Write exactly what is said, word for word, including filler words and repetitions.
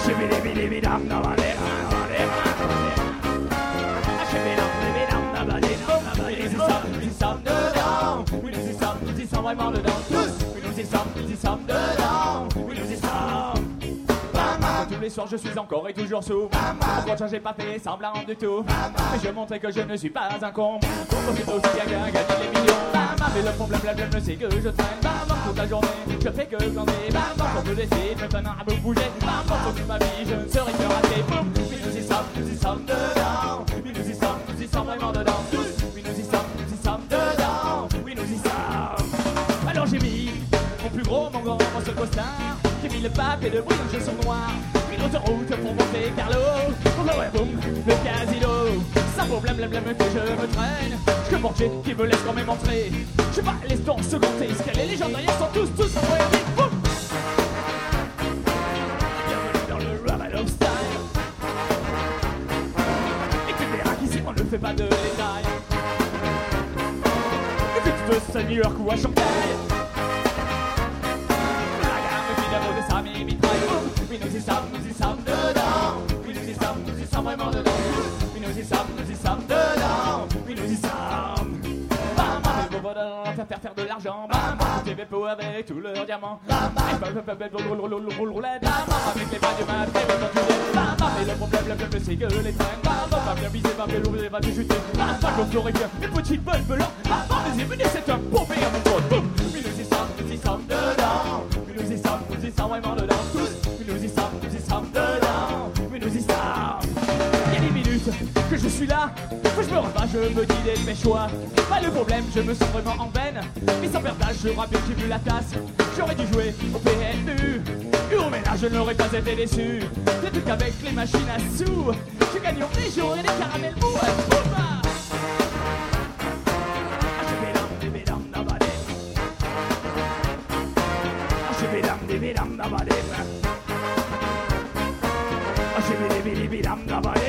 Vraiment dedans, tous, oui nous y sommes, nous y sommes dedans, oui nous y sommes. Tous les soirs je suis encore et toujours sous. Pourquoi j'ai pas fait semblant du tout. Mais je montrais que je ne suis pas un con. Pour profiter aussi à gagner les millions. Mais le problème, le problème c'est que je traîne toute la journée, je fais que glander. Pour me laisser maintenant à me bouger. Pour toute ma vie je ne serai que raté. Oui nous y sommes, nous y sommes dedans. Oui nous y sommes, nous y sommes vraiment dedans. Tous, oui nous y sommes, nous y sommes dedans. Oui nous y sommes. Alors j'ai mis mon plus gros, mon grand, mon seul costard. J'ai mis le papier de bruit dans le jaune noir. Puis l'autoroute pour monter Carlo. Pour le ouais, boum, le casino. Sans problème, blême, blême que je me traîne. Je que portier qui me laisse quand même entrer. Je sais pas, laisse ton second escalier. Les gens derrière sont tous, tous en ouais, boum. Bienvenue dans le Ramadov style. Et tu verras qu'ici on ne fait pas de détails. Et puis tu te sens meilleur coup à chanter. De sa mitraille. Oui nous y sommes, nous y sommes dedans. Oui nous y sommes, nous y sommes vraiment dedans. Oui nous y sommes, nous y sommes dedans. Oui nous y sommes. Bam bam, les beaux faire faire faire de l'argent. Bam bam, T V P O avec tous leurs diamants. Bam bam, bam bam, roulette. Bam bam, avec les bras du mat, les bras du lait. Bam bam, et le problème, le problème c'est que les trains. Bam bam, bien visé, bam bien lourd, va te jeter. Bam bam, comme florifère, les petites balles blancs. Bam bam, les évenus, c'est un pompé à mon pote. Oui nous y sommes, nous y sommes dedans. Oui nous y sommes, nous y sommes vraiment dedans. Nous y sommes, nous y sommes dedans. Oui, nous y sommes. Il y a des minutes que je suis là. Que je me rebats, je me dis des mes choix. Pas de problème, je me sens vraiment en veine. Mais sans perdage, je rappelle que j'ai vu la tasse. J'aurais dû jouer au P M U. Et au ménage, je n'aurais pas été déçu. C'est tout qu'avec les machines à sous. Je gagne en et j'aurai des caramels mous. Boum! Bidam da ba